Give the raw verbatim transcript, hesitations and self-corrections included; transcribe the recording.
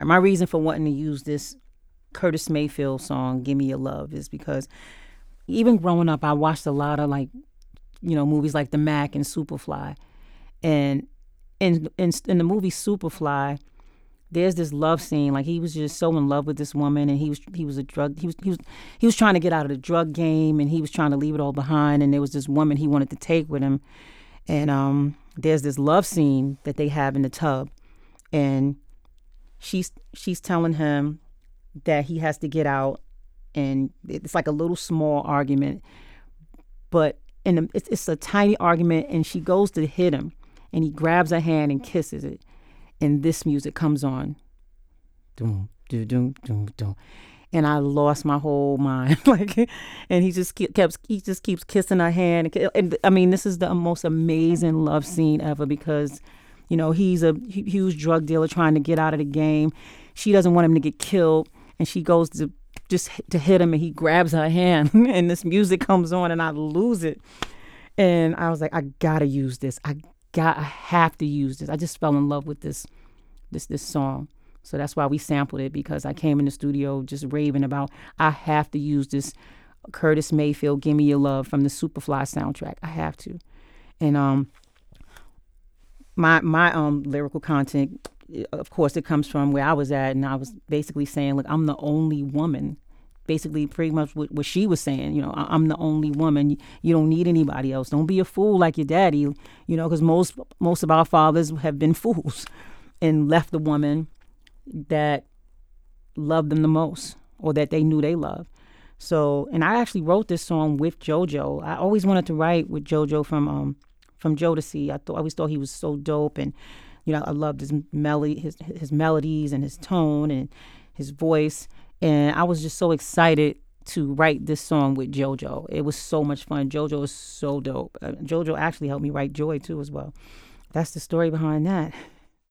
my reason for wanting to use this Curtis Mayfield song, Give Me Your Love, is because even growing up, I watched a lot of like, you know, movies like The Mac and Superfly. And in, in, in the movie Superfly, there's this love scene. Like he was just so in love with this woman, and he was he was a drug he was he was he was trying to get out of the drug game, and he was trying to leave it all behind. And there was this woman he wanted to take with him, and um, there's this love scene that they have in the tub, and she's she's telling him that he has to get out, and it's like a little small argument, but in the, it's, it's a tiny argument, and she goes to hit him, and he grabs her hand and kisses it, and this music comes on, doom, doom, doom, doom, doom, and I lost my whole mind. Like, and he just kept he just keeps kissing her hand, and I mean, this is the most amazing love scene ever because, you know, he's a huge drug dealer trying to get out of the game. She doesn't want him to get killed, and she goes to just to hit him, and he grabs her hand, and this music comes on, and I lose it. And I was like, I gotta use this. I got, I have to use this. I just fell in love with this, this, this song. So that's why we sampled it, because I came in the studio just raving about, I have to use this Curtis Mayfield, Give Me Your Love from the Superfly soundtrack. I have to. And um, my my um lyrical content, of course, it comes from where I was at, and I was basically saying, look, I'm the only woman. Basically, pretty much what, what she was saying, you know, I, I'm the only woman. You, you don't need anybody else. Don't be a fool like your daddy, you know, because most most of our fathers have been fools and left the woman that loved them the most, or that they knew they loved. So, and I actually wrote this song with JoJo. I always wanted to write with JoJo from um from Jodeci. I thought I always thought he was so dope, and you know, I loved his melody, his his melodies, and his tone, and his voice. And I was just so excited to write this song with JoJo. It was so much fun. JoJo is so dope. Uh, JoJo actually helped me write Joy too as well. That's the story behind that.